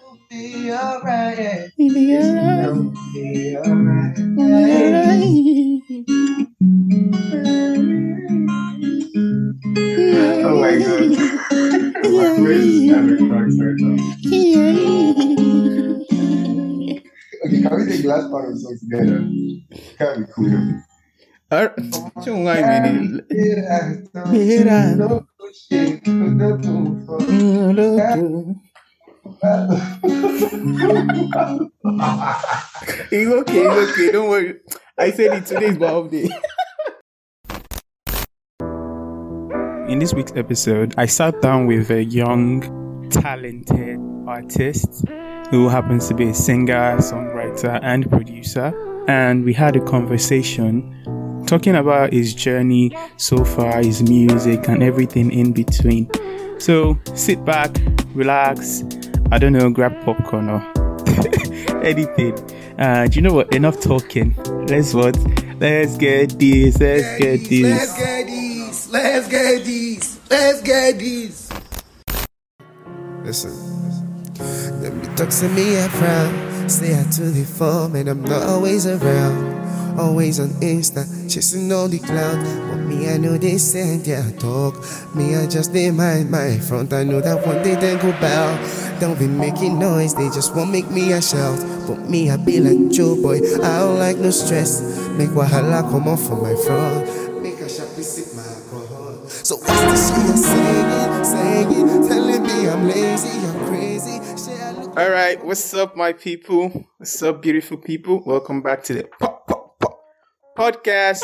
Be alright. Be It'll alright. be alright. Oh my god. My voice kind of cracks right now. Okay, can we take the last part of the song together? Can't be cool. Ṣé òun wáyé mi ni? It's okay, don't worry. I said it today is my off day. In this week's episode, I sat down with a young, talented artist who happens to be a singer, songwriter, and producer. And we had a conversation talking about his journey so far, his music, and everything in between. So sit back, relax, I don't know, grab popcorn or anything. Do you know what? Enough talking. Let's get this. Let's get this. Listen. Them be texting me up front. Stay out to the form and I'm not always around. Always on Insta, chasing all the cloud. But me, I know they send their talk. Me, I just they mind my front. I know that one day they go bow. Don't be making noise, they just won't make me a shout. But me, I be like Joe boy, I don't like no stress. Make wahala come off from my front. Make a sharply sip my alcohol. So what's this shit you're saying, telling me I'm lazy, I'm crazy. All right, what's up, my people? What's up, beautiful people? Welcome back to the podcast.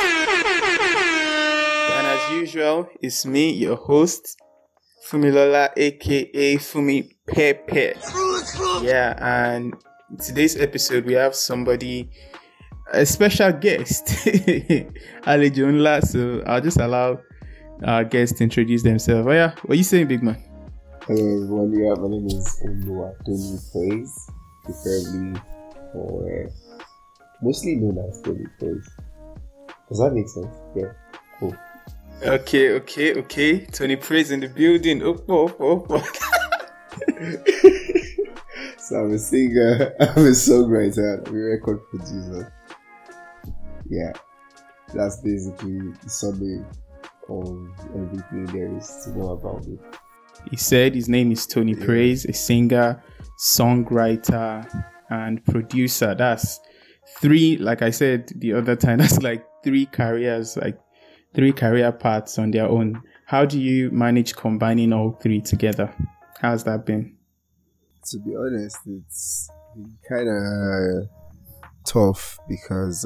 And as usual, it's me, your host, Fumilola, aka Fumi Pepe. Yeah, and in today's episode, we have a special guest, Alejo Nla. So I'll just allow our guests to introduce themselves. Oh yeah, what are you saying, big man? Hello everyone, my name is Tony Praise, preferably or mostly known as Tony Praise. Does that make sense? Yeah, cool. Okay. Tony Praise in the building. Oh. So I'm a singer, I'm a songwriter, I'm a record producer. Yeah, that's basically the summary of everything there is to know about me. He said his name is Tony Praise, a singer, songwriter, and producer. That's three, like I said the other time, that's like three career paths on their own. How do you manage combining all three together? How's that been? To be honest, it's been kind of tough because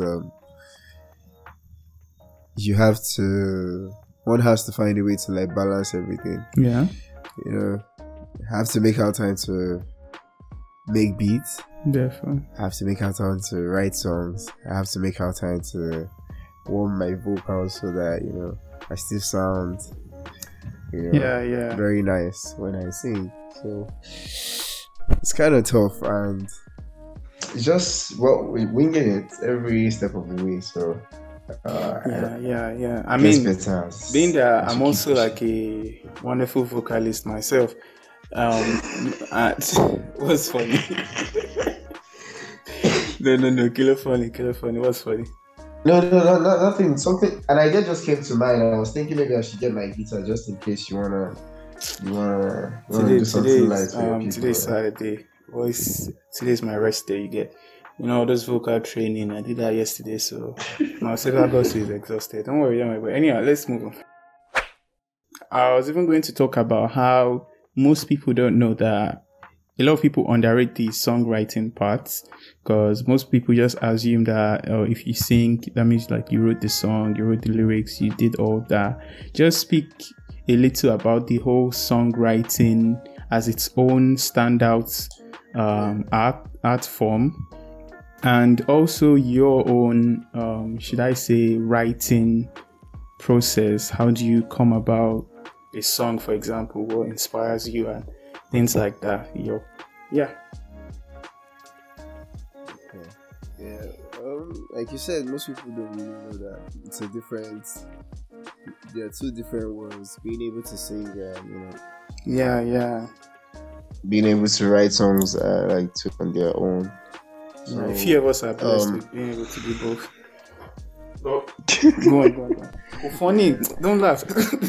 one has to find a way to like balance everything. Yeah. You know, have to make out time to make beats. Definitely. Have to make out time to write songs. I have to make out time to warm my vocals so that, you know, I still sound, very nice when I sing. So it's kind of tough, and It's just, we're winging it every step of the way. So, yeah. I mean, being that I'm also like a wonderful vocalist myself. What's funny? No, killer funny. What's funny? No, nothing. Something, an idea just came to mind. I was thinking maybe I should get my guitar just in case you wanna do something like today's Saturday. Today's my rest day. You get, those vocal training. I did that yesterday, so my syllabus is exhausted. Don't worry. But anyhow, let's move on. I was even going to talk about how most people don't know that a lot of people underrate the songwriting parts, because most people just assume that if you sing, that means like you wrote the song, you wrote the lyrics, you did all that. Just speak a little about the whole songwriting as its own standout art form, and also your own writing process. How do you come about a song, for example? What inspires you and things like that? Like you said, most people don't really know that there are two different worlds, being able to sing and Yeah. being able to write songs like to on their own. So, A few of us are blessed with being able to do both. Oh, go on. Oh, funny, don't laugh.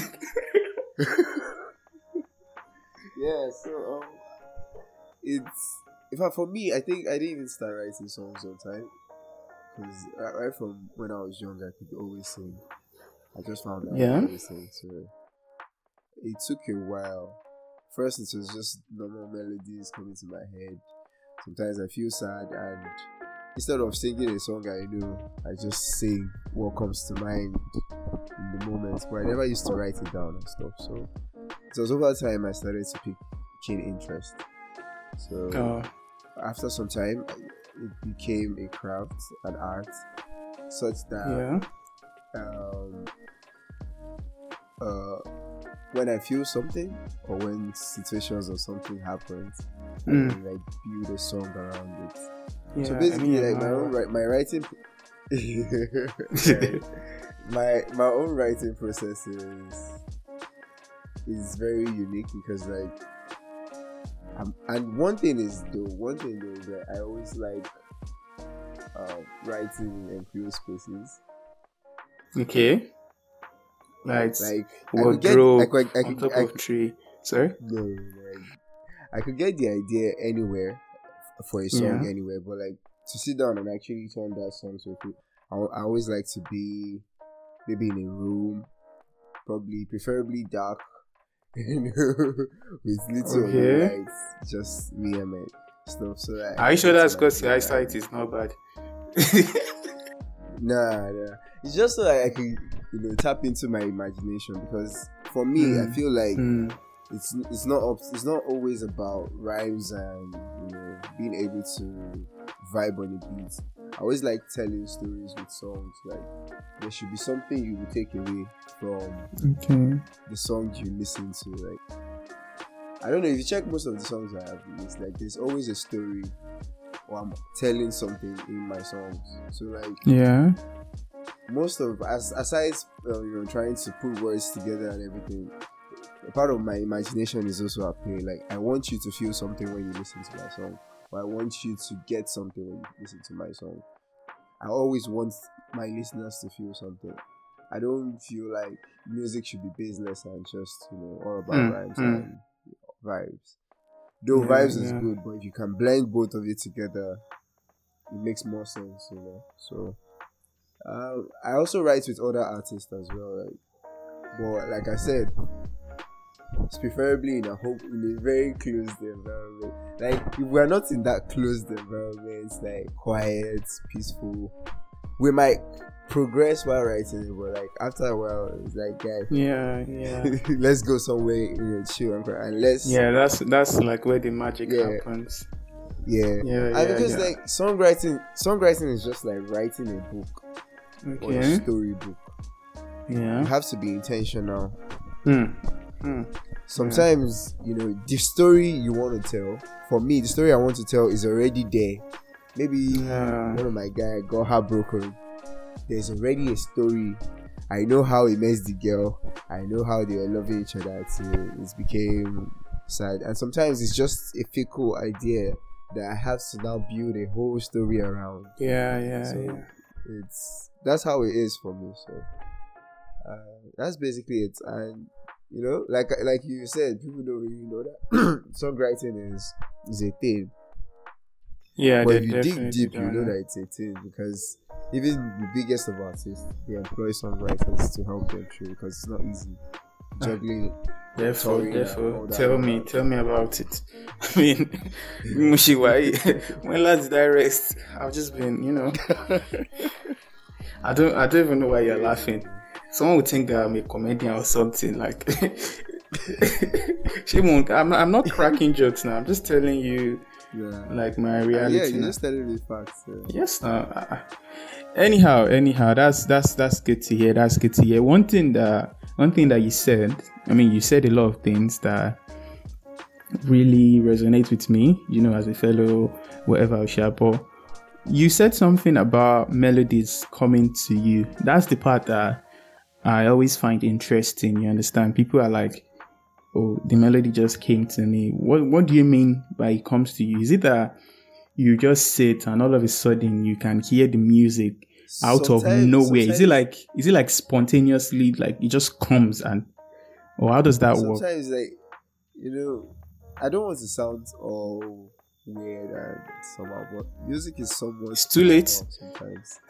Yeah, so it's in fact for me, I think I didn't even start writing songs on time because right from when I was young, I could always sing. I just found that I could always sing, so it took a while. First, it was just normal melodies coming to my head. Sometimes I feel sad, and instead of singing a song I know, I just sing what comes to mind in the moment. But I never used to write it down and stuff. So it was over time I started to pick keen interest. So after some time, it became a craft, an art, such that when I feel something or when situations or something happens, I can, like build a song around it. Yeah, so basically, like my writing, my own writing process is very unique because like, and one thing though is that I always like writing in enclosed spaces. Okay. Like wardrobe on top of tree. Sorry? No, like, I could get the idea anywhere for a song anywhere, but like to sit down and actually turn that song to it, I always like to be maybe in a room, preferably dark, with little lights, just me and my stuff. So that are you sure that's because your eyesight is not bad? Nah. It's just so that I can, tap into my imagination, because for me, I feel like it's not always about rhymes and being able to vibe on the beat. I always like telling stories with songs. Like there should be something you will take away from the songs you listen to. Like I don't know, if you check most of the songs I have released, like there's always a story or I'm telling something in my songs. So like most of aside trying to put words together and everything, a part of my imagination is also at play. Like I want you to feel something when you listen to my song, or I want you to get something when you listen to my song. I always want my listeners to feel something. I don't feel like music should be business and just all about rhymes and vibes. Though vibes is good, but if you can blend both of it together, it makes more sense, So I also write with other artists as well, but like I said, it's preferably in a very closed environment. Like if we're not in that closed environment, it's like quiet, peaceful, we might progress while writing it, but like after a while it's like, guys, let's go somewhere chill and let's that's like where the magic happens. And because like songwriting is just like writing a book or a storybook. You have to be intentional. Sometimes the story you want to tell, for me the story I want to tell is already there. Maybe one of my guys got heartbroken. There's already a story. I know how he met the girl. I know how they were loving each other till it became sad. And sometimes it's just a fickle idea that I have to now build a whole story around. That's how it is for me. So that's basically it. And like you said, people don't really know that songwriting is a thing. Yeah, but if you dig deep, you know that it's a thing, because even the biggest of artists, they employ songwriters to help them through, because it's not easy juggling. Therefore, tell me about it. I mean, Mushiwai, when last did I rest? I've just been, I don't even know why you're laughing. Someone would think that I'm a comedian or something. Like, I'm not cracking jokes now. I'm just telling you, like my reality. You're just telling me facts. Yes. Anyhow, that's good to hear. That's good to hear. One thing that you said. I mean, you said a lot of things that really resonate with me. As a fellow whatever but you said something about melodies coming to you. That's the part that I always find interesting. You understand? People are like, oh, the melody just came to me. What do you mean by it comes to you? Is it that you just sit and all of a sudden you can hear the music out of nowhere? Is it like spontaneously, like it just comes or how does that work? Sometimes, like, I don't want to sound all weird and somehow, but music is somewhat. It's too late. Sometimes.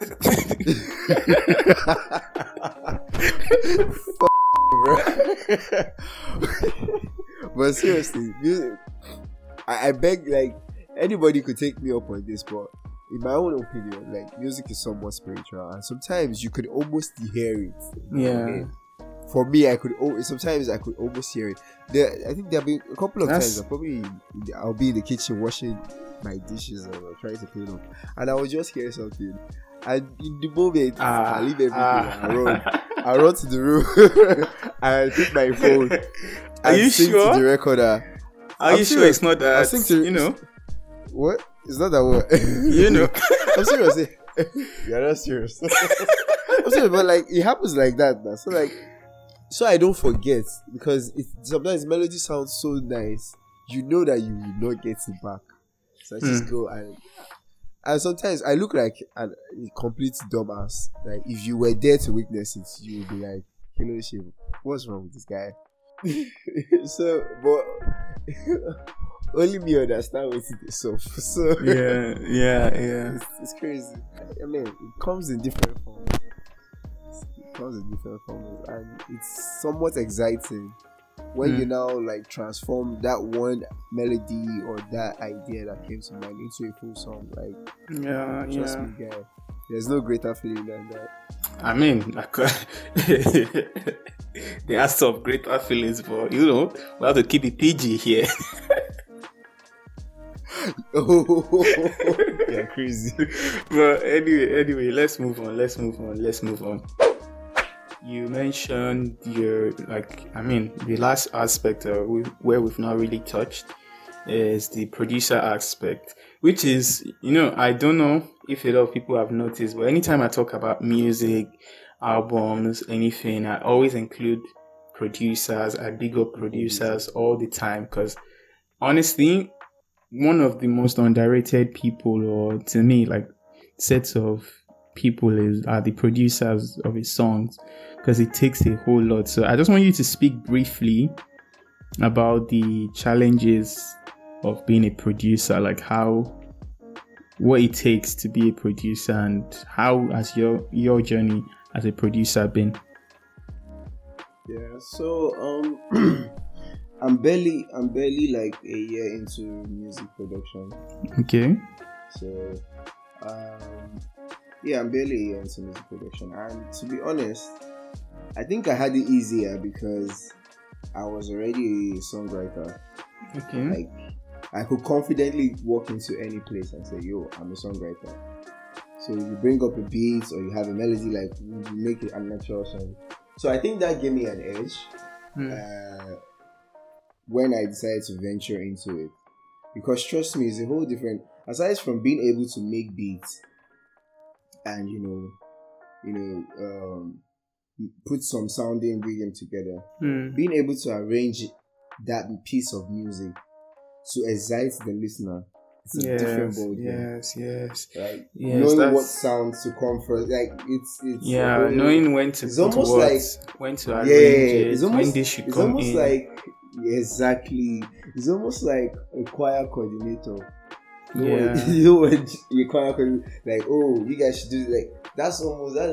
But seriously, music. I beg, like, anybody could take me up on this, but in my own opinion, like, music is somewhat spiritual, and sometimes you could almost hear it. Yeah. For me, sometimes I could almost hear it. I think there'll be a couple of times I'll be in the kitchen washing my dishes or trying to clean up, and I will just hear something, and in the moment I leave everything. I run to the room. I pick my phone. Are you sure? To the recorder. Are you sure it's not that? What? It's not that what? I'm serious. You're not serious. I'm serious, but like it happens like that now. So I don't forget, because sometimes melody sounds so nice, you know that you will not get it back. So I just go and sometimes I look like a complete dumbass. Like if you were there to witness it, you would be like, "Hello, Shiv, what's wrong with this guy?" So, but only me understand what it is. So yeah. It's crazy. I mean, it comes in different forms. And it's somewhat exciting when you now like transform that one melody or that idea that came to mind into a full song. Like, trust me, guy, there's no greater feeling than that. I mean, there are some greater feelings, but we have to keep it PG here. Yeah, crazy. But anyway, let's move on. You mentioned the last aspect where we've not really touched is the producer aspect, which is, I don't know if a lot of people have noticed, but anytime I talk about music, albums, anything, I always include producers. I big up producers all the time, because honestly, one of the most underrated people, or to me, like sets of people are the producers of his songs, because it takes a whole lot. So I just want you to speak briefly about the challenges of being a producer, like what it takes to be a producer, and how has your journey as a producer been? Yeah, so I'm barely like a year into music production. Okay. So I'm barely a year into music production, and to be honest, I think I had it easier because I was already a songwriter. Okay. Like, I could confidently walk into any place and say, "Yo, I'm a songwriter." So you bring up a beat or you have a melody, like you make it a natural song. So I think that gave me an edge when I decided to venture into it. Because trust me, it's a whole different. Aside from being able to make beats and put some sounding rhythm together, being able to arrange that piece of music to excite the listener, it's a different ballgame. Yes. Right? Yes, knowing what sounds to come first, like it's knowing when to put almost like when to arrange it, when this should come in. It's almost like it's almost like a choir coordinator. When your choir coordinator, like, oh, you guys should do that's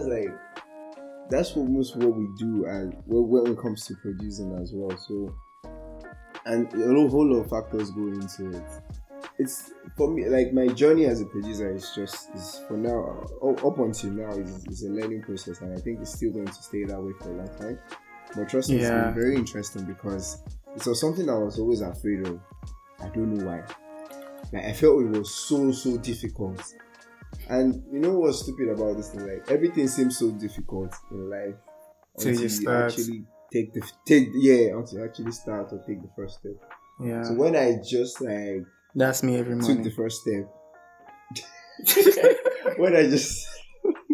almost what we do, and when it comes to producing as well. So, and a whole lot of factors go into it. It's for me, like, my journey as a producer is for now, up until now, is a learning process, and I think it's still going to stay that way for a long time. But trust me, it's been very interesting because it was something I was always afraid of. I don't know why. Like, I felt it was so difficult. And you know what's stupid about this thing? Like, everything seems so difficult in life until you actually until you actually start or take the first step. Yeah. So when I just that's me every morning. Took the first step. When I just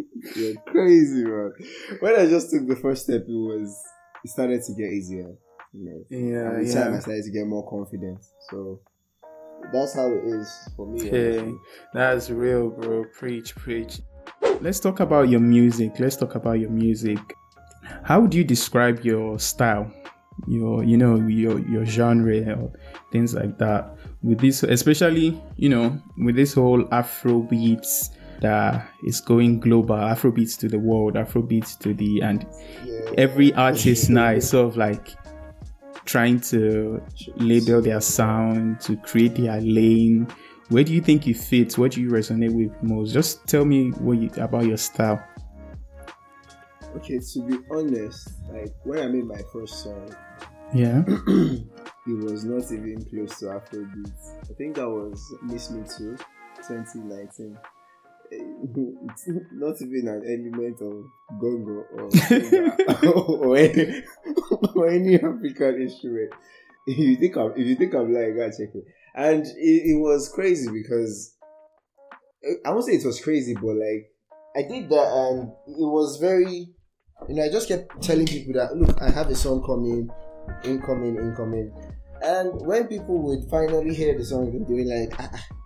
you're crazy, man. When I just took the first step, it started to get easier. You know, Yeah, and with time I yeah. started to get more confident. So that's how it is for me. Okay, honestly. that's real, bro. Preach, preach. Let's talk about your music. How would you describe your style, your genre or things like that? With this, especially with this whole Afro beats that is going global, Afro beats to the world, Afro beats to the and Yeah. every artist now is sort of like trying to label their sound, to create their lane. Where do you think you fit? What do you resonate with most? Just tell me about your style. Okay, to be honest, like when I made my first song, Yeah. it was not even close to Afrobeat. I think that was Miss Me Too, 2019. It's not even an element of gongo or or any, or any African instrument. If you think I'm lying, go and check it. And it was crazy because I won't say it was crazy, but like I did that and it was very. I just kept telling people that, look, I have a song coming, incoming. And when people would finally hear the song, they were like,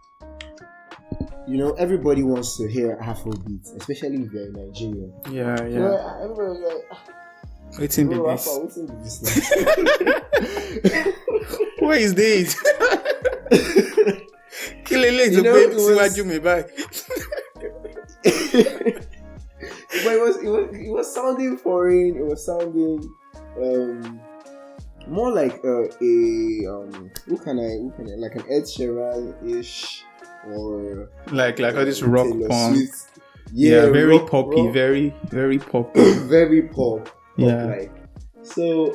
everybody wants to hear Afrobeat, especially if you're in Nigeria. Yeah. So everybody was like, What's in bro, this? what's in this now? What is this? Kilele You know, it was- to me back. But it was sounding foreign. It was sounding more like who can I like an Ed Sheeran ish or Like all this rock Taylor punk. Swift. Yeah, very rock- poppy, rock. very very poppy. Very pop. Yeah. Like. So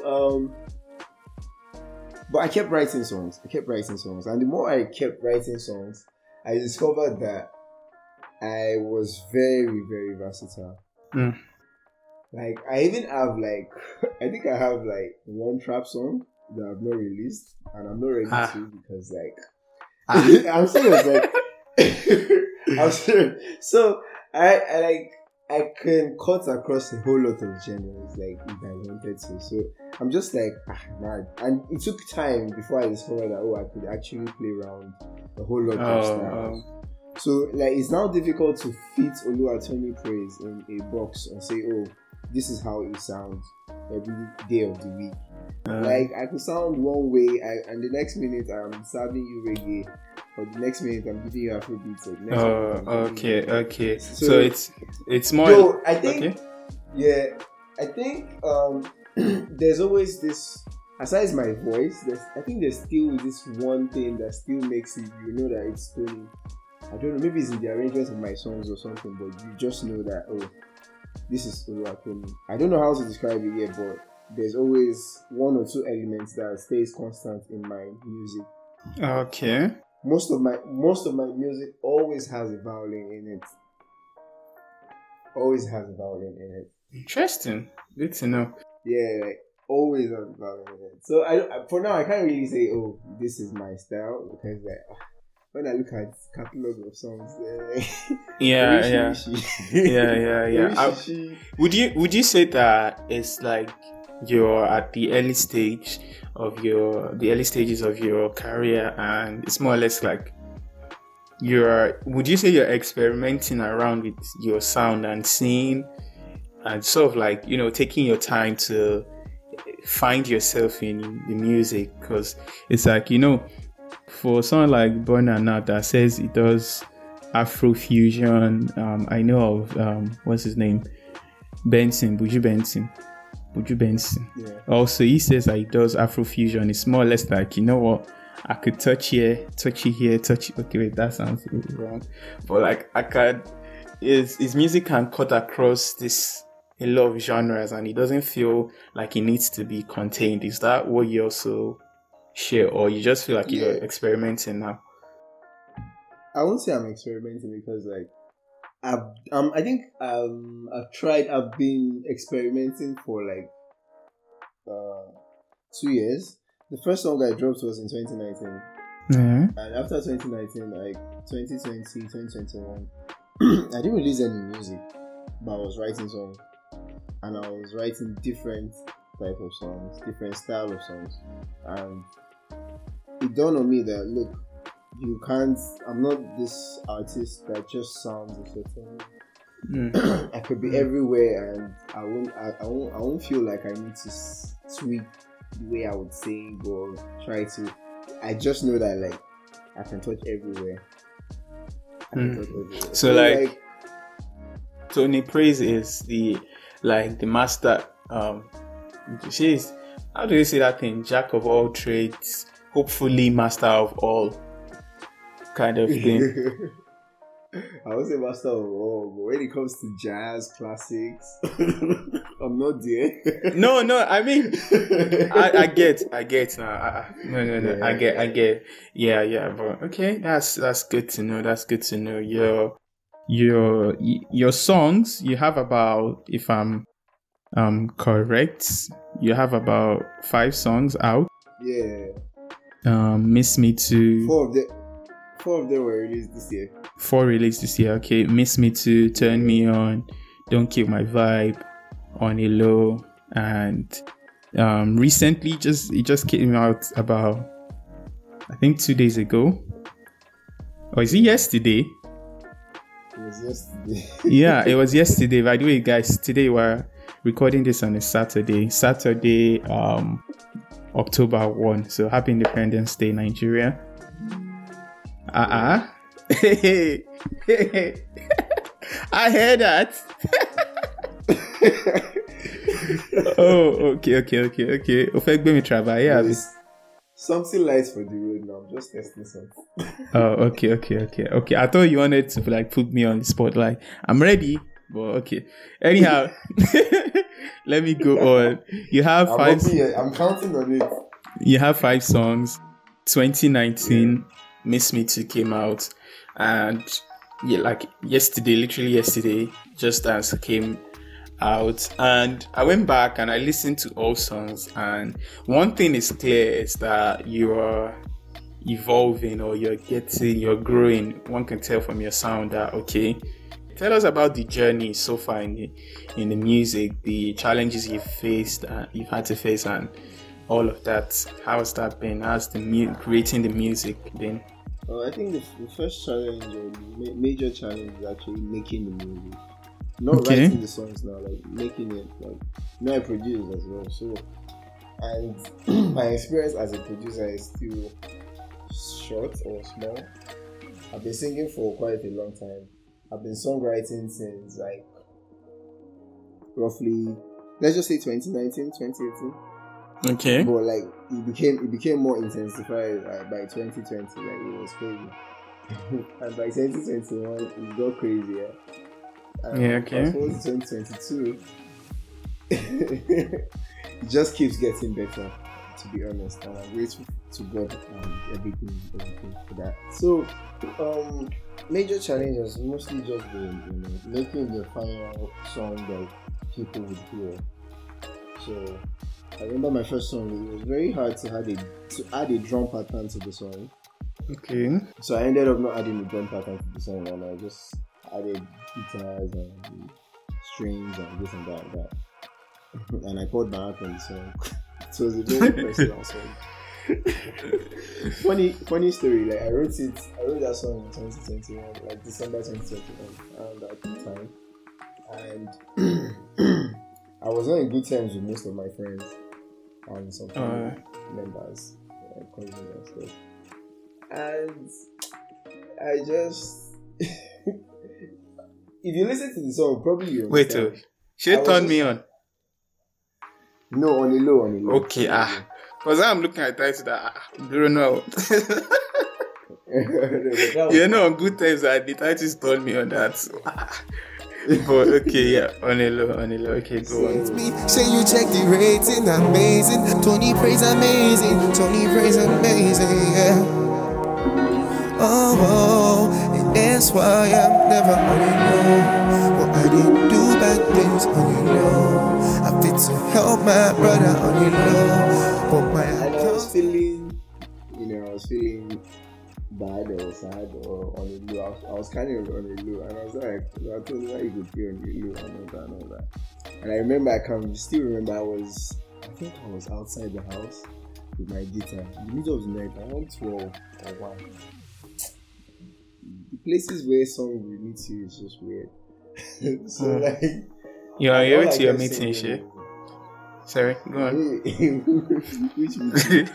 but I kept writing songs, and the more I kept writing songs, I discovered that I was very, very versatile. Mm. Like I even have I think I have one trap song that I've not released, and I'm not ready to because I'm serious. I'm serious. So I can cut across a whole lot of genres if I wanted to. So I'm just man. And it took time before I discovered that I could actually play around a whole lot of styles. So it's now difficult to fit Oluwatoyin Praise in a box and say, oh, this is how it sounds every day of the week. I could sound one way, and the next minute I'm serving you reggae, or the next minute I'm giving you Afrobeats. Or the next minute I'm giving you- Okay. So it's more. So I think, okay. yeah, I think there's always this. Aside my voice, I think there's still this one thing that still makes it. You know that it's Tony. I don't know. Maybe it's in the arrangement of my songs or something, but you just know that this is Oluwatoyin. I don't know how to describe it yet, but there's always one or two elements that stays constant in my music. Okay. Most of my music always has a violin in it. Interesting. Good to know. Yeah, always has a violin in it. So for now I can't really say, oh, this is my style, because when I look at catalog of songs, Yeah. Would you say that it's like you're at the early stages of your career, and it's more or less like would you say you're experimenting around with your sound and seeing and sort of taking your time to find yourself in the music? Because it's for someone like Burna now that says he does Afrofusion, I know of what's his name, Buju Benson. Yeah. Also, he says that he does Afrofusion. It's more or less like, what, I could touch here, touch here, touch. Okay, wait, that sounds wrong. But his music can cut across a lot of genres, and it doesn't feel like it needs to be contained. Is that what you also share, or you just feel like you're experimenting now? I won't say I'm experimenting because I've been experimenting for 2 years. The first song I dropped was in 2019. Mm-hmm. And after 2019, 2020, 2021, I didn't release any music, but I was writing songs. And I was writing different type of songs, different style of songs, and it dawned on me that look, you can't. I'm not this artist that just sounds a certain. I could be everywhere, and I won't feel like I need to tweak the way I would sing or try to. I just know that like I can touch everywhere. So like Tony Praise is the master. She's, how do you say that thing? Jack of all trades, hopefully master of all, kind of thing. I would say master of all, but when it comes to jazz classics, I'm not there. No, I mean, I get now. No, I get. Yeah, but okay, that's good to know. That's good to know. Your songs, you have about, if I'm correct, you have about 5 songs out. Yeah. Miss Me Too. 4 of them were released this year. 4 released this year. Okay, Miss Me Too, Turn Me On, Don't Kill My Vibe, On a Low, and recently it just came out about, I think 2 days ago. Or is it yesterday? It was yesterday. Yeah, it was yesterday. By the way, guys, today we're recording this on a Saturday, October 1. So happy Independence Day, Nigeria. I heard that. Oh, okay. Ofegbe mi trabalhar, yeah. Something light for the road now. I'm just testing something. Oh, okay. I thought you wanted to like put me on the spotlight. I'm ready, but okay. Anyhow, let me go on. You have 5. I'm counting on it. You have 5 songs. 2019, Miss Me Too came out, and yeah, like literally yesterday, Just Dance came out, and I went back and I listened to all songs, and one thing is clear is that you are evolving, or you're growing. One can tell from your sound that, okay, tell us about the journey so far in the music, the challenges you've faced, you've had to face, and all of that. How has that been? How's creating the music been? I think the first challenge, or major challenge, is actually making the music. Not writing the songs now, like making it. Like, I produce as well. So, and my experience as a producer is still short or small. I've been singing for quite a long time. I've been songwriting since like roughly, let's just say 2019, 2018. Okay. But like it became more intensified by 2020. Like it was crazy. And by 2021 it got crazier. Yeah, okay. Fast forward to 2022, it just keeps getting better, to be honest. And I'm grateful to God and everything for that. So, major challenges mostly just been, making the final song that people would hear. So, I remember my first song. It was very hard to add a drum pattern to the song. Okay. So I ended up not adding a drum pattern to the song, and I just added guitars and strings and this and that. And I poured my heart on the song. So it was a very personal song. funny story. Like I wrote that song in 2021, like December 2021, around that time, and I was not in good terms with most of my friends and some members, cousins and stuff. And I just, if you listen to the song, probably you understand. Wait, she turned me on. No, on a low. Okay, because I'm looking at title that I don't know. On good times that the titles told me on that. But okay, yeah, on a low. Okay, go on. Say you check the rating, amazing. Tony Praise amazing. Yeah. Oh, and that's why I'm never on it, no. But I didn't do bad things on it, no. I fit to help my brother on it, no. But my and I was feeling bad or sad or on a low. I was kind of on a low, and I was like, I told you why you could be on a low and all that. And I remember, I still remember I was think I was outside the house with my guitar. In the middle of the night, around 12 or 1. The places where songs will meet you is just weird. So like, you're all with I your kept meeting, singing shit. Sorry, go on. Which meeting?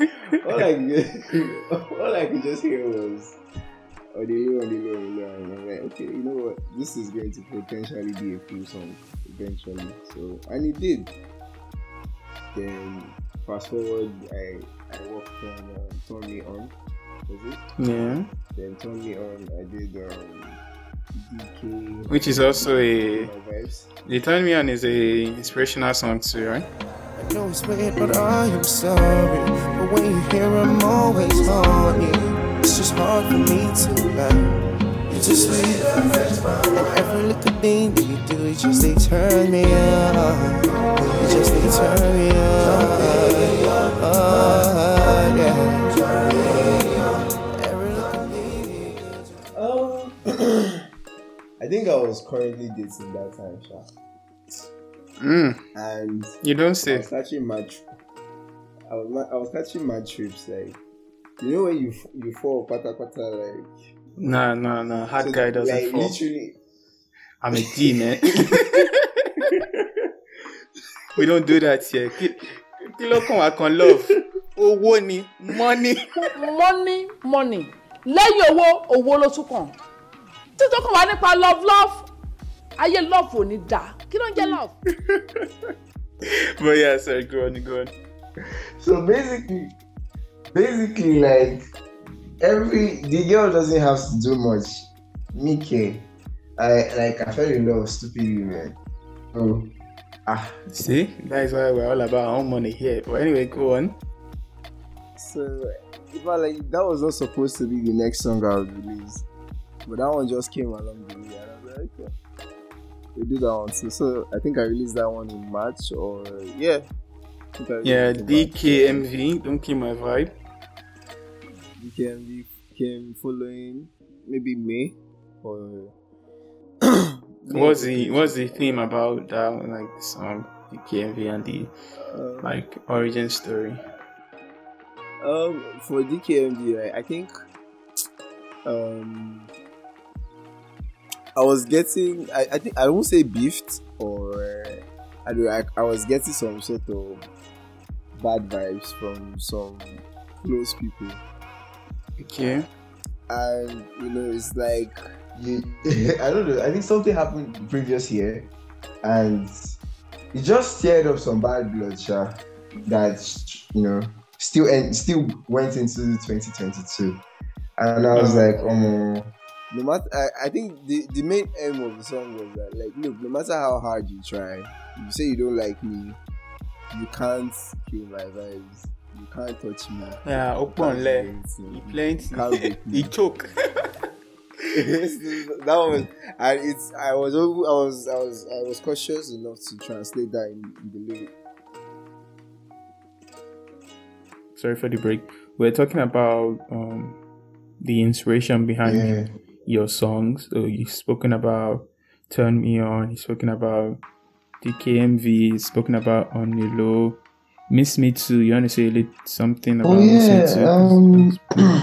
all I could just hear was on the low. And I'm like, okay, you know what? This is going to potentially be a cool song eventually. So, and it did. Then fast forward, I worked on Turn Me On. Was it? Yeah. Then Turn Me On, I did DK. Which is also My Vibes. The Turn Me On is a inspirational song too, right? I know it's weird, but I am sorry. But when you hear I'm always on you, it's just hard for me to lie. You just leave, and every little thing that you do, it just they turn me on. It just they turn me on. Yeah. Every little thing you do. I think I was currently dating that time, Sha. And You don't I say. was catching I was catching mad trips, like, you know when you fall pata like. No. Hard So, guy doesn't like, fall. literally. I'm a D, man. We don't do that here. Kilo kan kan love. Owó ni, money. money lẹ́yìn owó ló tún kàn títọ́ kàn wá nípa love ayé love ò ní dá kí ló ń jẹ́ love. But yeah, sorry, go on. So basically, like the girl doesn't have to do much. Me, I fell in love with stupid women. Oh, See, that is why we're all about our own money here. But anyway, go on. So, if I like, that was not supposed to be the next song I would release, but that one just came along the way, and I was like, okay, we do that one too. So I think I released that one in March, or yeah. Yeah, DKMV, Don't Kill My Vibe. DKMV came following maybe May or. What's the theme about that, like the song DKMV and the like origin story? For DKMV, right, I think I was getting I think I won't say beefed, or I was getting some sort of bad vibes from some close people. Okay. And it's like I don't know. I think something happened the previous year, and it just stirred up some bad blood, Sha, that still went into 2022, and I was like, no matter. I think the main aim of the song was that, like, look, no matter how hard you try, you say you don't like me, you can't kill my vibes. You can't touch me. Yeah, open leg. He plenty. He choke. That was, and I was cautious enough to translate that in the lyric. Sorry for the break. We're talking about the inspiration behind your songs. So you've spoken about Turn Me On. You've spoken about DKMV. You've spoken about On The Low. Miss Me Too. You want to say something about Miss Me Too?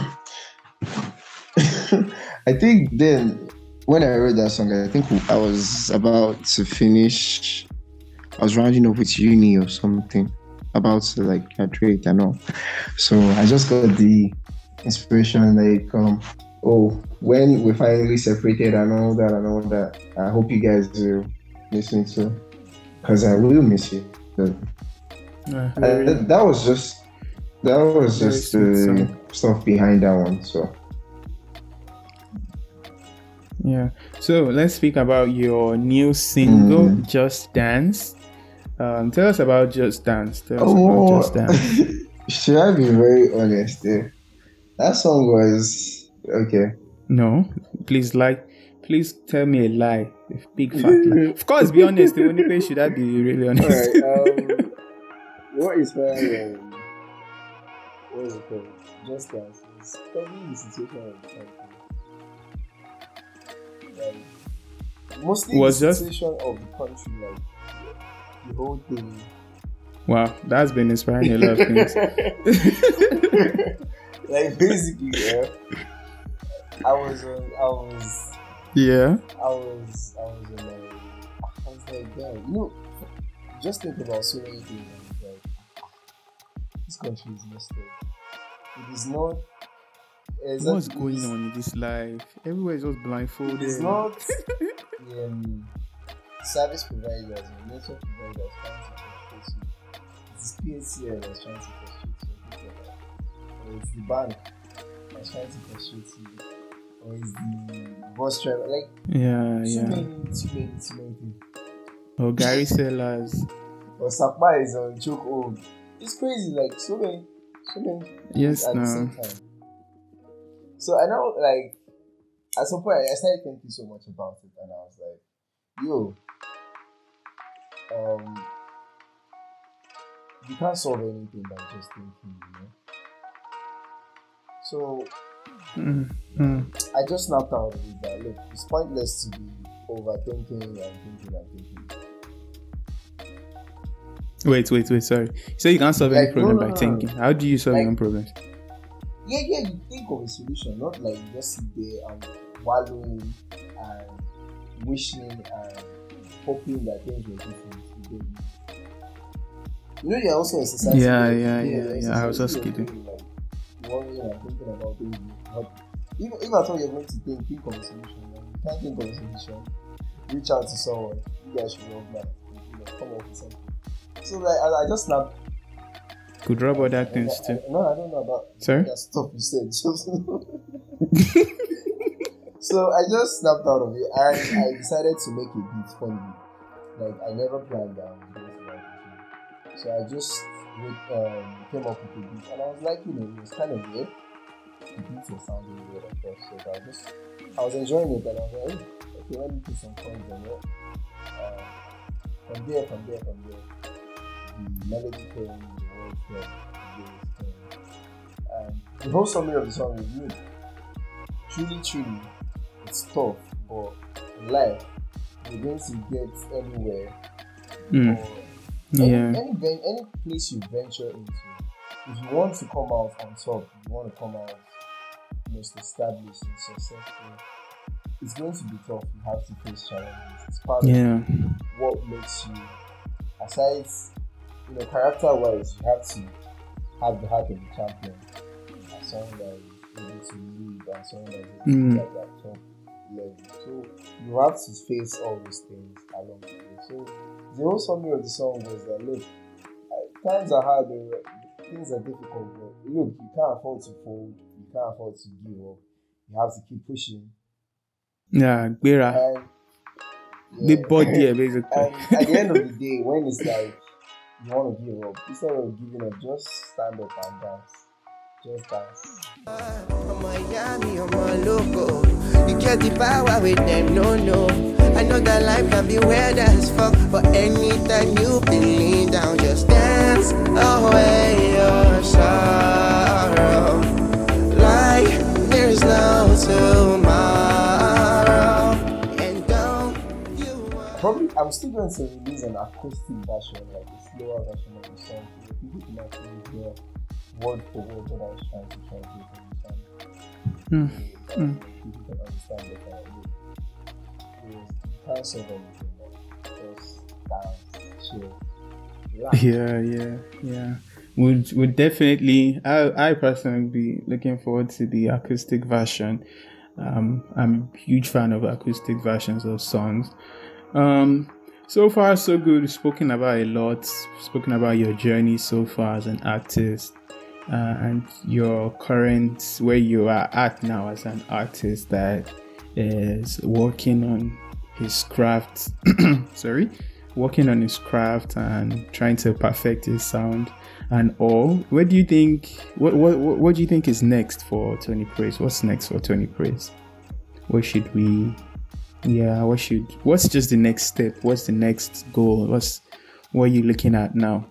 I think then when I wrote that song, I think I was about to finish. I was rounding up with uni or something, about to like graduate and all. So I just got the inspiration, like, when we finally separated and all that. I hope you guys will miss me too, because I will miss you. But that was just the stuff behind that one. So. Yeah. So let's speak about your new single, Just Dance. Tell us about Just Dance. Should I be very honest there? That song was okay. No, please tell me a lie. A big fat lie. Of course, be honest. The only way should I be really honest? Alright, what is what is it called? Just Dance. It's probably the situation of the country. Mostly the situation of the country, like the whole thing Wow, that's been inspiring a lot of things. Like basically, yeah. I was Yeah. like, damn, just think about so many things. Like, this country is messed up. It is not. What's going on in this life? Everywhere is just blindfolded. It's not service providers or network providers trying to frustrate you. It's PHCL that's trying to frustrate you. Or it's the bank that's trying to frustrate you. Or it's the bus driver. Like, too many things. Or Gary Sellers. Or Sakma is on choke hold. It's crazy, like so many yes, at the same time. So I know, like, at some point I started thinking so much about it, and I was like, you can't solve anything by just thinking, So I just snapped out of it that look, it's pointless to be overthinking and thinking. Wait, sorry. So you can't solve any problem by thinking. How do you solve your own problems? Yeah, you think of a solution, not like you just sit there and wallowing and wishing and hoping that things will different. You're also a society. Yeah. I was just kidding. Like, worrying and thinking about things. If at all you're going to think of a solution. You can't think of a solution. Reach out to someone. You guys should love that. Come up with something. So like, I just snapped. Could rub other things too. No, I don't know about that stuff you said. So I just snapped out of it, and I decided to make a beat funny. Like, I never planned that. So I just came up with a beat, and I was like, it was kind of weird. The beat was sounding weird at first, so I was enjoying it, and I was like, okay, let me put some chords on it. From there, the melody came, the words came, and the whole summary of the song is good. Truly, it's tough, but in life, you're going to get anywhere. Any place you venture into, if you want to come out on top, you want to come out most established and successful, it's going to be tough. You have to face challenges. It's part of what makes you, aside, character-wise, you have to have the heart of a champion, and someone that is able to lead, and someone that is able to be at that top level. So you have to face all these things along the way. So the whole summary of the song was that, look, times are hard, things are difficult, but look, you can't afford to fold, you can't afford to give up. You have to keep pushing. Yeah, Gbera. Big body, basically. And at the end of the day, when it's like you want to give up, instead of giving up, just stand up and dance. Just dance. I'm Miami, I'm a loco. You get the power with them, no. I know that life can be weird as fuck, but anytime you feeling down, just dance away your sorrow. Like there's no tomorrow. And don't you I'm still going to release an acoustic version, like a slower version of the song, so people can actually hear word for word what I was trying to translate in the song. People can understand better. You can't solve anything, just dance, chill, relax. Yeah. Would definitely. I personally be looking forward to the acoustic version. I'm a huge fan of acoustic versions of songs. So far so good. We've spoken about a lot. Spoken about your journey so far as an artist, and your current, where you are at now as an artist that is working on his craft. Working on his craft and trying to perfect his sound and all. What do you think what do you think is next for Tony Praise? What's next for Tony Praise? What's just the next step? What's the next goal? What are you looking at now?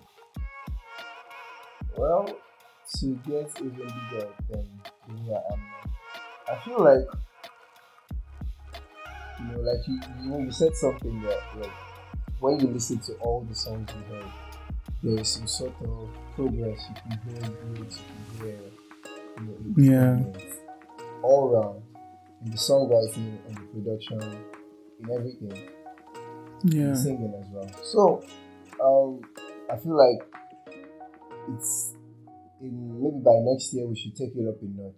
Well, to get even bigger than where I am now, I feel like you said something that, like, when you listen to all the songs you heard, there's some sort of progress. You can hear growth, you can hear, Yeah. improvement all around in the songwriting and the production, in everything, Yeah. the singing as well. So, I feel like it's maybe by next year we should take it up a notch.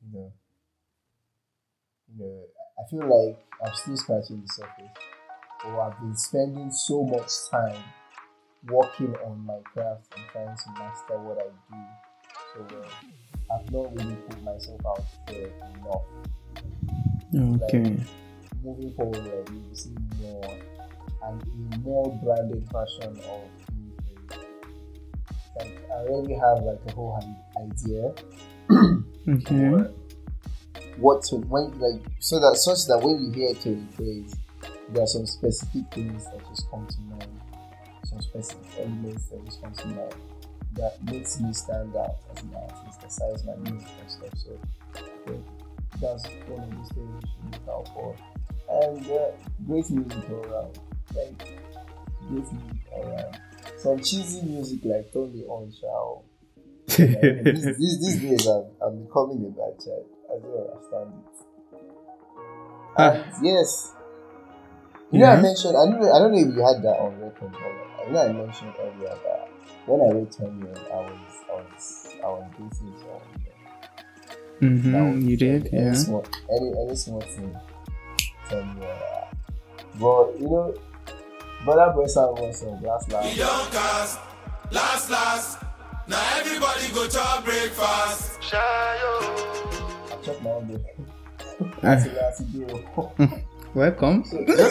I feel like I'm still scratching the surface, or I've been spending so much time working on my craft and trying to master what I do so well. I've not really put myself out there enough. Okay. Like, moving forward, like, we will see more and a more branded version of me. Like, I already have like a whole idea Okay. for what to when like so that such that when you hear Tony Praise, there are some specific things that just come to mind, some specific elements that just come to mind that makes me stand out as an artist besides my music and stuff. So I think that's one of those things we should look out for. And great music all around. Like great music all around. Some cheesy music like Turn Me On, Shao. These days I'm becoming a bad child. I don't understand it. And yes. You know, I mentioned, I don't know if you had that on record, but I know I mentioned earlier that when I wrote Turn Me On, I was dating someone. You did, yeah. Any small thing, Turn Me On. But you know, Brother Boy Sound was on last. Young cast, last. Now everybody go to breakfast. I checked my own day. That's a deal. Welcome.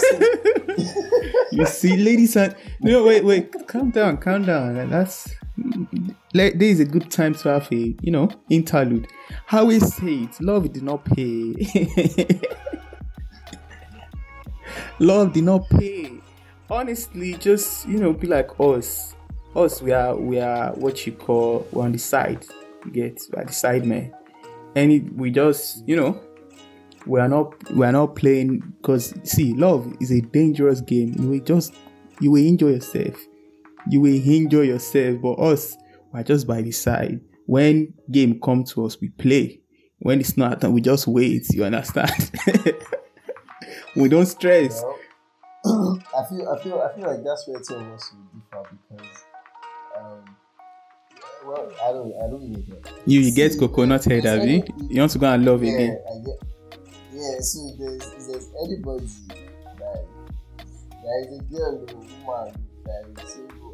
You see, ladies and no, wait, calm down. There is a good time to have a interlude. How we say it, love did not pay. Love did not pay. Honestly, just be like us. We are what you call, we're on the side. You get, we're the side man, and we just we are not playing, because see, love is a dangerous game. You will enjoy yourself, but us, we're just by the side. When game come to us, we play. When it's not, we just wait. You understand? We don't stress. I feel like that's where two of us will differ, because I don't even get. You get coconut head, have you? You want to go and love again? Yeah, so there's anybody that is a girl or woman that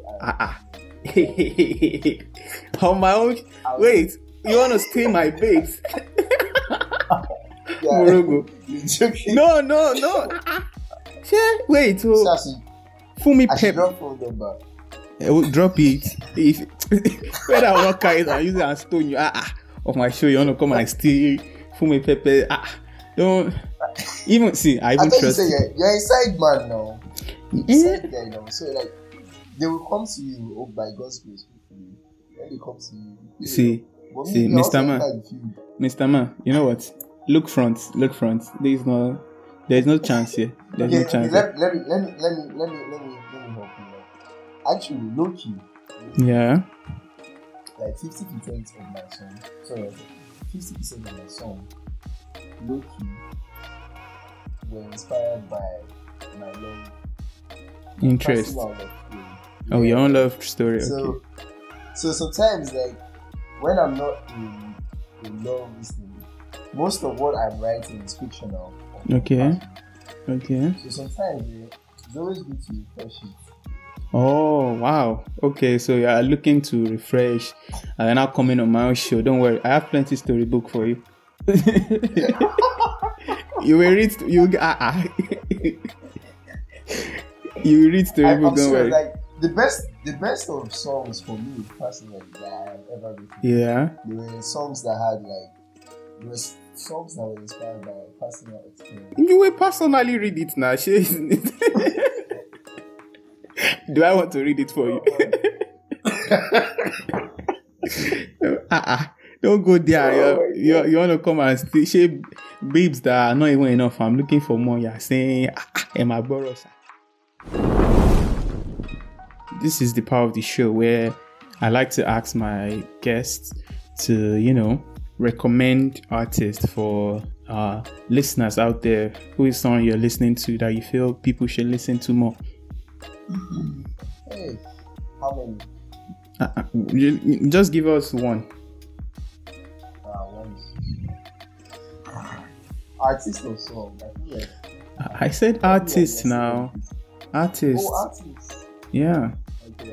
is single. On my own. Wait, you want to steal my babes? Morogo. You're joking. No. Wait, Fumi Pep. Drop phone number. Drop it. If whether I will not carry it and use it and stone you of my show, you want to come and steal Fumi Pepe. Don't even see. I even trust. You're a side man now. Side guy now. So like they will come to you by God's grace. When they come to you, see, Mr. Man. You know what? Look front. There's no chance here. There's no chance. Let me help you. Actually, low key. Yeah. Like 50% of my song. Sorry, 50% of my song. Low key were inspired by my love interest. Your own love story. Okay. So sometimes, like when I'm not in love listening, most of what I'm writing is fictional. Okay. So sometimes it's always good to refresh it. Oh wow. Okay, so you are looking to refresh and you're not coming on my own show. Don't worry, I have plenty storybook for you. You will read you will read storybook. Don't worry. Like the best of songs for me personally that I have ever written. Yeah. There were songs that had songs that were inspired by personal experience. You will personally read it now. Do I want to read it for you? Don't go there. You want to come and say babes that are not even enough. I'm looking for more. You're saying, Emma Boros. this is the part of the show where I like to ask my guests to, recommend artists for listeners out there. Who is someone you're listening to that you feel people should listen to more? Hey, how many? Just give us one. One. Artist or song? I feel like. I said artist now. Artist. Oh, artist. Yeah. Okay.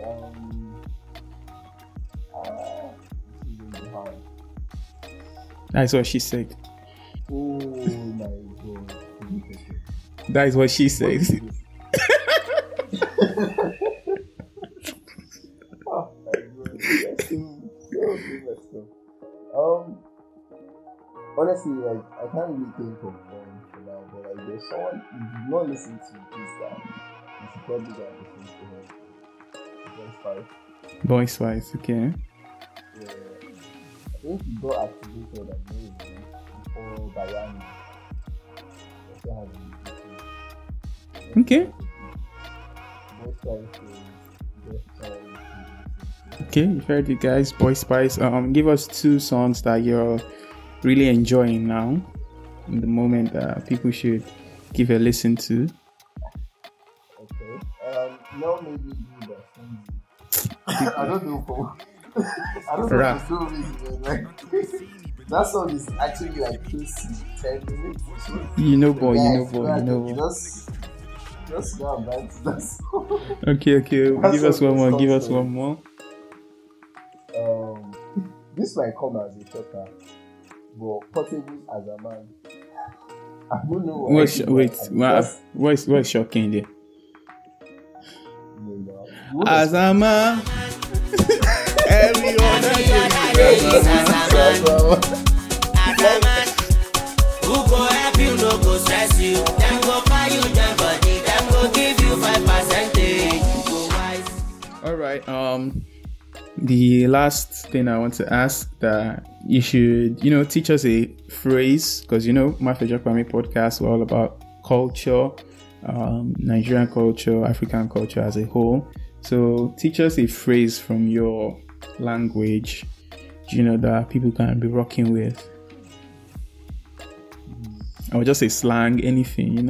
That's what she said. Oh my god. That is what she said. Oh my god. That's so messed up. Honestly, like, I can't really think of one for now, but like, there's someone you did not listen to this guy. You should probably go and listen to him. Boys Five, okay. Yeah. I think he got activated and made before Bayani. Okay. Boys Five is Okay, you've heard it, guys. Boy Spice. Give us 2 songs that you're really enjoying now, in the moment that people should give a listen to. Okay. No, maybe do that. I don't know. I don't know for no reason. Like, that song is actually like close to 10 minutes. You know, boy. Just go and dance to that song. Okay. Give us one more. This might come as a shocker, but Portable as a man. I don't know. What's shocking there? As a man, every other day is as a man. Who go help you, no go stress you. Them go buy you them body, them go give you 5%. Go wise. All right. The last thing I want to ask that you should, teach us a phrase, because my Feja Kwame podcast, we're all about culture, Nigerian culture, African culture as a whole. So teach us a phrase from your language, that people can be rocking with. I would just say slang, anything,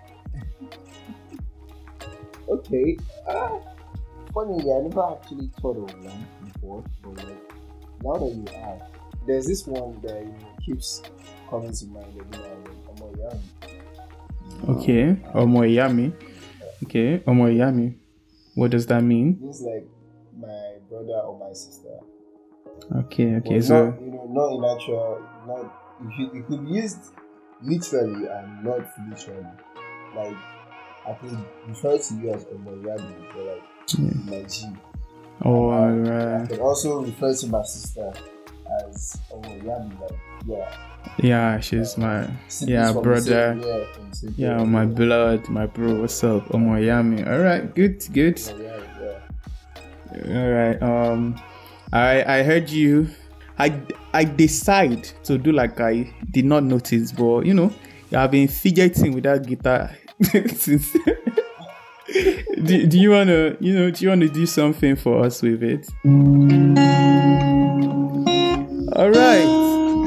Okay. Funny, I never actually thought of one before, but like, now that you ask, there's this one that keeps coming to mind every now and then. Okay, Omoyami. Okay, Omoyami. What does that mean? It's like my brother or my sister. Okay. But So not in actual, it could be used literally and not literally. Like, I could refer to you as Omoyami, but like my G. Oh, I can also refer to my sister as Omoyami, like, yeah, she's my brother. My blood, my bro. What's up, Omoyami? All right, good. All right. I heard you. I decide to do like I did not notice, but you have been fidgeting with that guitar since. do you wanna do something for us with it? All right.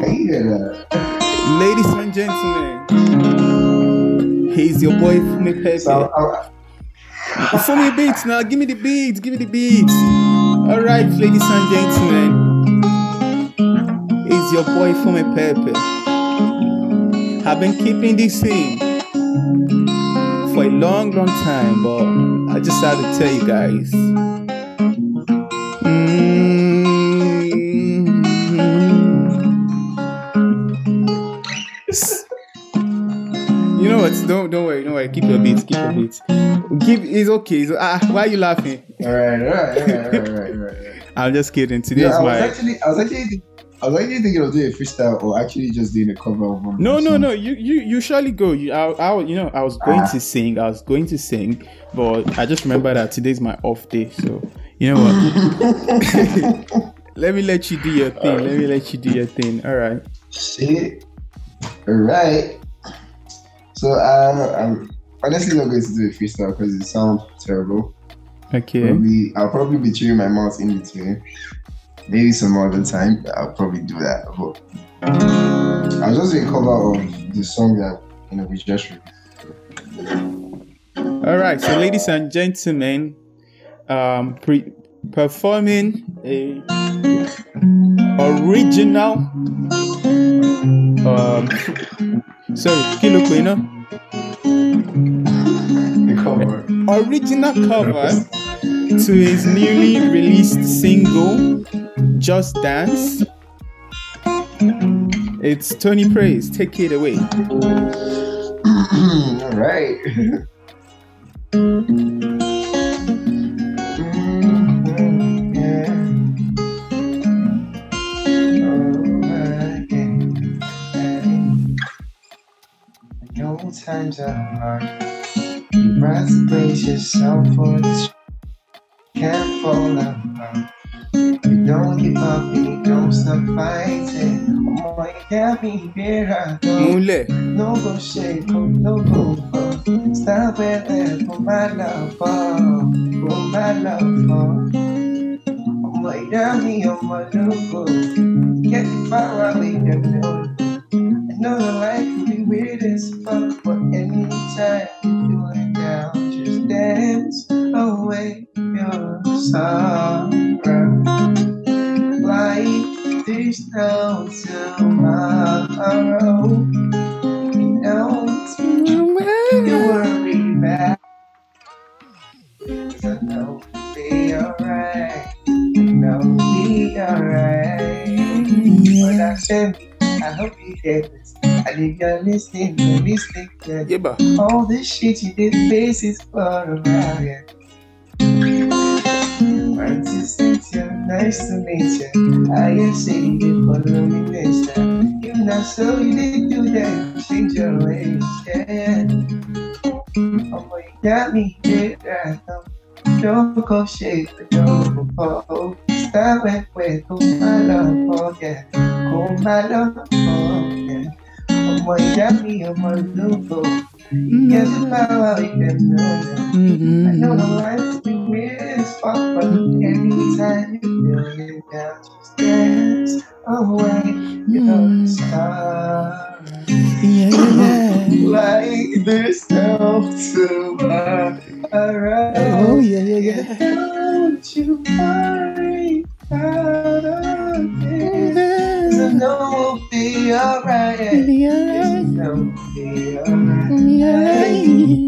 Ladies and gentlemen, he's your boy Fumi Pepe. Fumi beats now. Give me the beats. All right, ladies and gentlemen, he's your boy Fumi Pepe. I've been keeping this thing for a long time, but I just had to tell you guys. You know what? Don't worry. Keep your beats. It's okay. Why are you laughing? All right. I'm just kidding. Today's I was actually thinking of doing a freestyle or actually just doing a cover of one. No. You surely go. I was going to sing, but I just remember that today's my off day. So you know what? Let me let you do your thing. All right. Shit. All right. So I'm honestly not going to do a freestyle because it sounds terrible. Okay. I'll probably be chewing my mouth in between. Maybe some other time I'll probably do that. But I was just doing a cover of the song that we just released. All right, so ladies and gentlemen, performing a original, Kilo Quino. Original cover to his newly released single, Just Dance. It's Tony Praise. Take it away. All right. Times are hard. You rise to place yourself for this. Can't fall apart. You don't give up and you don't stop fighting. Oh, you got me better. No go shake, no go fall. Stop it there for my love, for my love. Oh, you got me on my logo. Get the far away, I know the life can be weird as fuck, but anytime you feeling down, just dance away your sorrow. Like there's no tomorrow. You know, you worry about. I know we'll be alright. I know we'll be alright. But I said, I hope you get this. I think you're listening. Yeah, but all this shit you did face is for a while, yeah. Nice to meet you. I say you did follow me next time. You not so you didn't do that. Change your ways, yeah. Oh boy, you got me here right now. Don't go shake, but don't go fall. Stop and wait, go my love, oh yeah. Go my love, oh yeah. Oh boy, you got me on my logo. Get the power, you can know. I know the life be weird as fuck, but anytime you feel it down, just dance away, you know the stars. Like there's no tomorrow. Oh yeah. Don't you worry about it. I know we'll be alright. I know we'll be alright.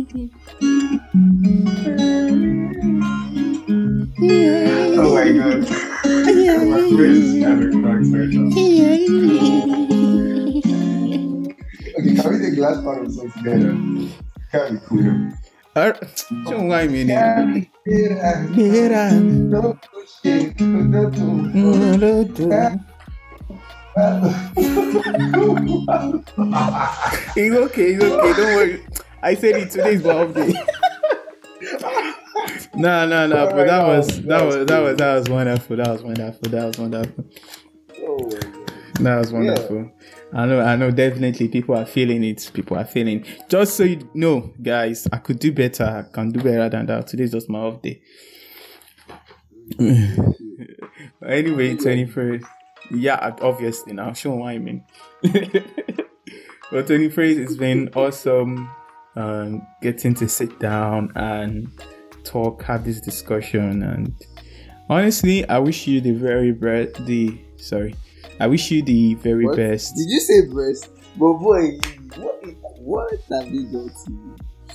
Oh my god. My face kind of cracks right now. Okay, can we take the last part of the song together? Can't be cool. Don't lie me. It's okay. Don't worry. I said it today's birthday. No. But that was wonderful. That was wonderful. Yeah. I know. Definitely, people are feeling it. Just so you know, guys, I could do better. I can do better than that. Today's just my off day. But anyway, 21st. Yeah, obviously now. Show what I mean. But 21st, it's been awesome. Getting to sit down and talk, have this discussion, and honestly, I wish you the very best. I wish you the very best. Did you say breast? But boy, what have you done to you?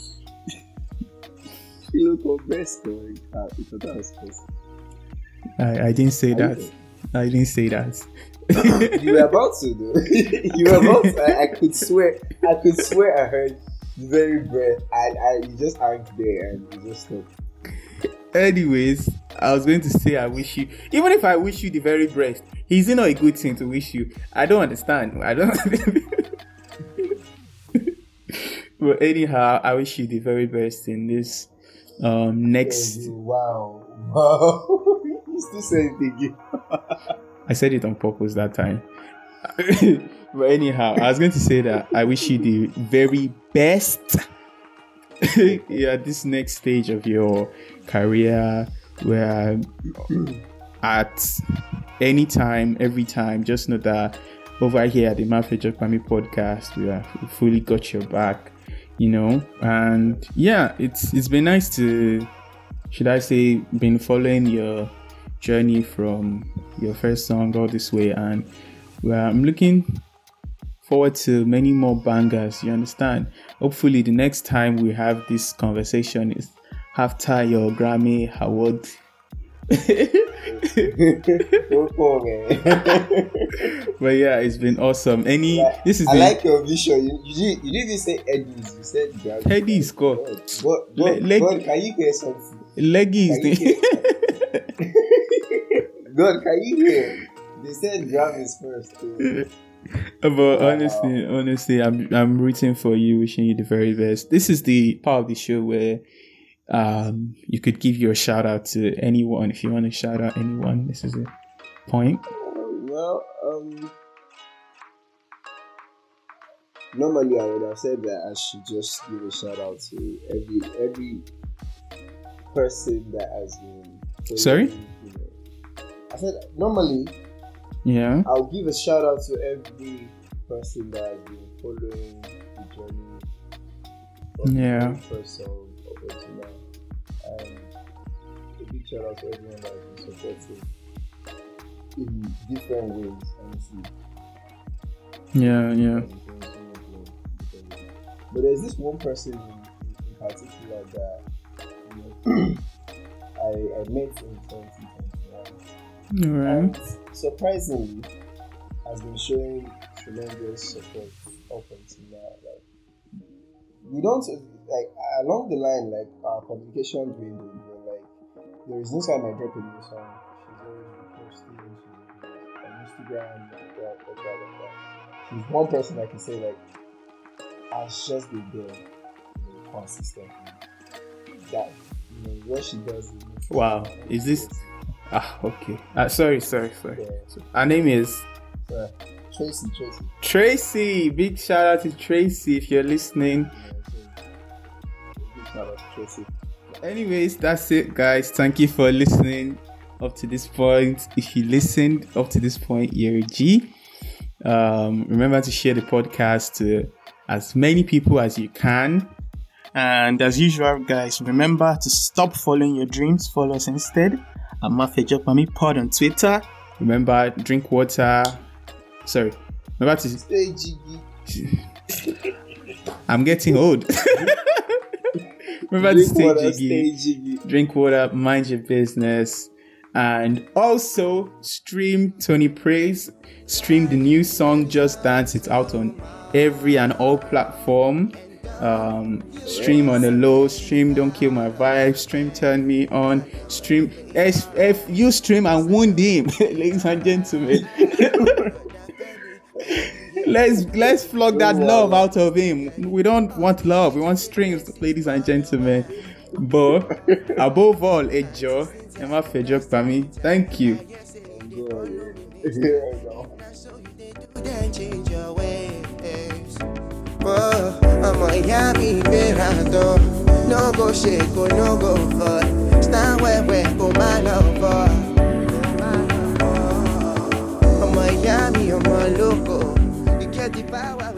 You look on breast story. That was close. I didn't say that. I didn't say that. You were about to though. You were about to. I could swear I heard the very breath, and you just hung there and you just stopped. Anyways, I was going to say I wish you, even if I wish you the very best, is it not a good thing to wish you? I don't understand. But anyhow, I wish you the very best in this next. Wow. You still saying it again. I said it on purpose that time. But anyhow, I was going to say that I wish you the very best. Yeah, this next stage of your career. We're at any time, every time. Just know that over here at the Mafejo Kwame podcast, we fully got your back, And yeah, it's been nice to, should I say, been following your journey from your first song all this way, and I'm looking forward to many more bangers. You understand? Hopefully, the next time we have this conversation is after your Grammy award. But yeah, it's been awesome. I like your vision. You didn't even say Eddie's. You said Grammy. Eddie's God. God, can you hear something? Leggies. God, can you hear? They said Grammys first. Too. But honestly, I'm rooting for you, wishing you the very best. This is the part of the show where you could give your shout out to anyone if you want to shout out anyone. This is the point. Well, normally I would have said that I should just give a shout out to every person that has been. Sorry? I said normally. Yeah. I'll give a shout out to every person that has been following the journey from the first song up until now. And a big shout out to everyone that has been supporting in different ways, honestly. Yeah. But there's this one person in particular that I met in 2021. Alright. And surprisingly, has been showing tremendous support up until now. Like, we don't along the line, like our communication dwindled. But there is no time I drop a new song, she's always posting. She's on Instagram, like that. She's one person I can say has just been there consistently. That what she does. Wow, is this? Okay. Sorry. Yeah. Her name is Tracy. Big shout out to Tracy if you're listening. Big shout out to Tracy. Anyways, that's it, guys. Thank you for listening up to this point. If you listened up to this point, you're a G. Remember to share the podcast to as many people as you can. And as usual, guys, remember to stop following your dreams. Follow us instead. I'm Mafejo Kwame Pod on Twitter. Remember, drink water. Sorry. Remember to stay jiggy. I'm getting old. Remember to stay jiggy. Drink water. Mind your business. And also stream Tony Praise. Stream the new song Just Dance. It's out on every and all platform. Stream on the low, stream Don't Kill My Vibe, stream Turn Me On, stream if you stream and wound him. Ladies and gentlemen. let's flog that love out of him. We don't want love, we want streams, ladies and gentlemen. But above all, Ejo, Mafejo Kwame, thank you. I'm a yummy verando. No go shake or no go fall. Stand where go my lover. I'm a yummy, I'm a loco. You get the power.